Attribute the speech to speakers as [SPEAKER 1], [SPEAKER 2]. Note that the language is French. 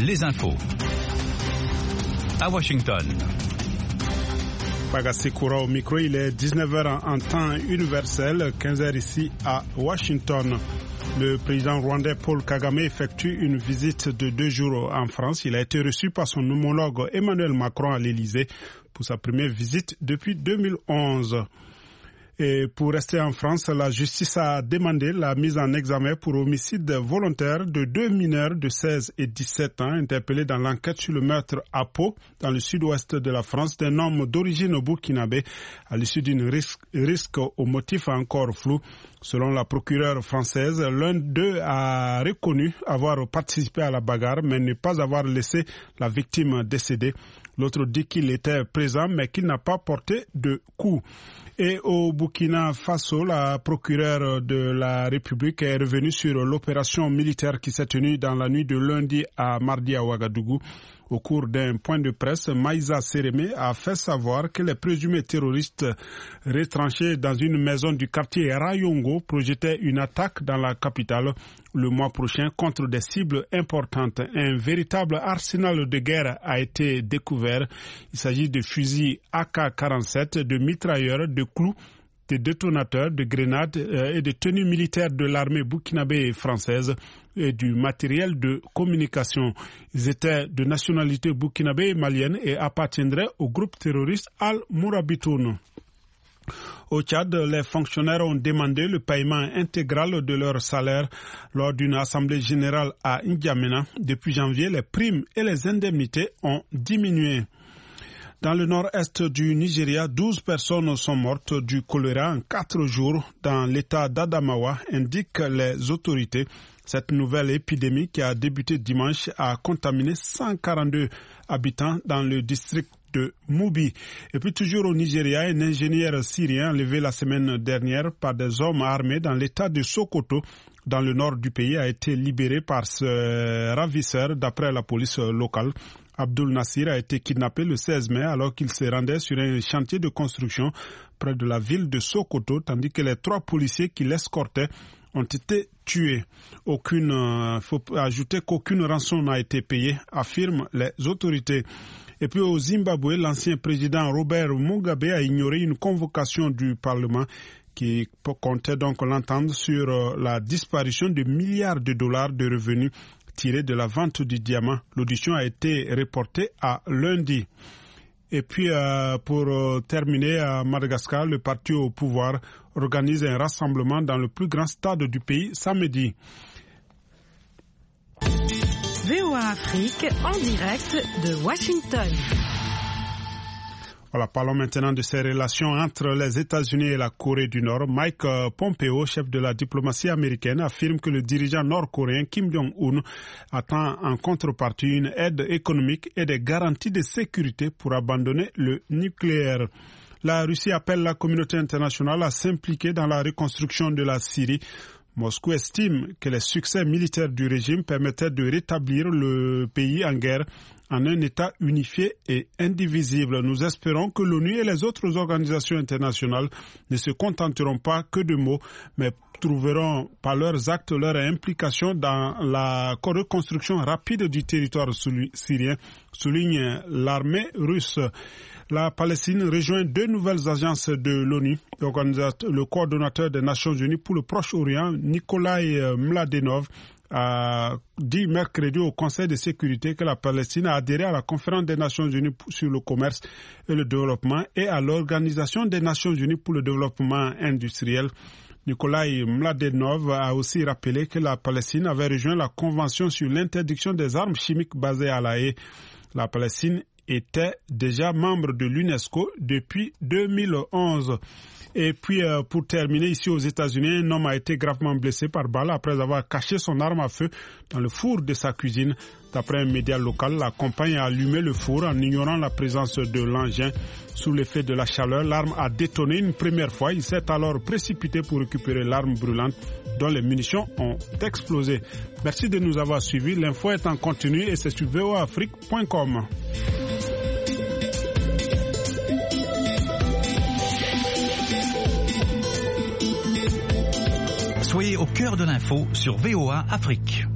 [SPEAKER 1] les infos. À Washington.
[SPEAKER 2] Bagassi Koura au micro, il est 19h en temps universel, 15h ici à Washington. Le président rwandais Paul Kagame effectue une visite de 2 jours en France. Il a été reçu par son homologue Emmanuel Macron à l'Élysée pour sa première visite depuis 2011. Et pour rester en France, la justice a demandé la mise en examen pour homicide volontaire de 2 mineurs de 16 et 17 ans interpellés dans l'enquête sur le meurtre à Pau, dans le sud-ouest de la France, d'un homme d'origine burkinabé à l'issue d'une risque au motif encore flou. Selon la procureure française, l'un d'eux a reconnu avoir participé à la bagarre mais ne pas avoir laissé la victime décédée. L'autre dit qu'il était présent mais qu'il n'a pas porté de coup. Et au Burkina Faso, la procureure de la République est revenue sur l'opération militaire qui s'est tenue dans la nuit de lundi à mardi à Ouagadougou. Au cours d'un point de presse, Maïsa Sérémé a fait savoir que les présumés terroristes retranchés dans une maison du quartier Rayongo projetaient une attaque dans la capitale le mois prochain contre des cibles importantes. Un véritable arsenal de guerre a été découvert. Il s'agit de fusils AK-47, de mitrailleurs, de clous, de détonateurs, de grenades et de tenues militaires de l'armée burkinabé et française et du matériel de communication. Ils étaient de nationalité burkinabé et malienne et appartiendraient au groupe terroriste Al-Mourabitoun. Au Tchad, les fonctionnaires ont demandé le paiement intégral de leur salaire lors d'une assemblée générale à N'Djamena. Depuis janvier, les primes et les indemnités ont diminué. Dans le nord-est du Nigeria, 12 personnes sont mortes du choléra en 4 jours dans l'état d'Adamawa, indiquent les autorités. Cette nouvelle épidémie qui a débuté dimanche a contaminé 142 habitants dans le district de Mubi. Et puis toujours au Nigeria, un ingénieur syrien enlevé la semaine dernière par des hommes armés dans l'état de Sokoto, dans le nord du pays, a été libéré par ce ravisseur d'après la police locale. Abdul Nassir a été kidnappé le 16 mai alors qu'il se rendait sur un chantier de construction près de la ville de Sokoto, tandis que les 3 policiers qui l'escortaient ont été tués. Il faut ajouter qu'aucune rançon n'a été payée, affirment les autorités. Et puis au Zimbabwe, l'ancien président Robert Mugabe a ignoré une convocation du Parlement qui comptait donc l'entendre sur la disparition de milliards de dollars de revenus tirés de la vente du diamant. L'audition a été reportée à lundi. Et puis, pour terminer, à Madagascar, le parti au pouvoir organise un rassemblement dans le plus grand stade du pays samedi.
[SPEAKER 3] VOA Afrique en direct de Washington.
[SPEAKER 2] Voilà, parlons maintenant de ces relations entre les États-Unis et la Corée du Nord. Mike Pompeo, chef de la diplomatie américaine, affirme que le dirigeant nord-coréen Kim Jong-un attend en contrepartie une aide économique et des garanties de sécurité pour abandonner le nucléaire. La Russie appelle la communauté internationale à s'impliquer dans la reconstruction de la Syrie. Moscou estime que les succès militaires du régime permettaient de rétablir le pays en guerre en un État unifié et indivisible. Nous espérons que l'ONU et les autres organisations internationales ne se contenteront pas que de mots, mais trouveront par leurs actes leur implication dans la reconstruction rapide du territoire syrien, souligne l'armée russe. La Palestine rejoint 2 nouvelles agences de l'ONU. Le coordonnateur des Nations Unies pour le Proche-Orient, Nikolai Mladenov, a dit mercredi au Conseil de sécurité que la Palestine a adhéré à la conférence des Nations Unies sur le commerce et le développement et à l'Organisation des Nations Unies pour le développement industriel. Nikolai Mladenov a aussi rappelé que la Palestine avait rejoint la Convention sur l'interdiction des armes chimiques basée à La Haye. La Palestine était déjà membre de l'UNESCO depuis 2011. Et puis, pour terminer, ici aux États-Unis, un homme a été gravement blessé par balle après avoir caché son arme à feu dans le four de sa cuisine. D'après un média local, la compagne a allumé le four en ignorant la présence de l'engin. Sous l'effet de la chaleur, l'arme a détonné une première fois. Il s'est alors précipité pour récupérer l'arme brûlante dont les munitions ont explosé. Merci de nous avoir suivis. L'info est en continu et c'est sur voaafrique.com.
[SPEAKER 1] Soyez au cœur de l'info sur VOA Afrique.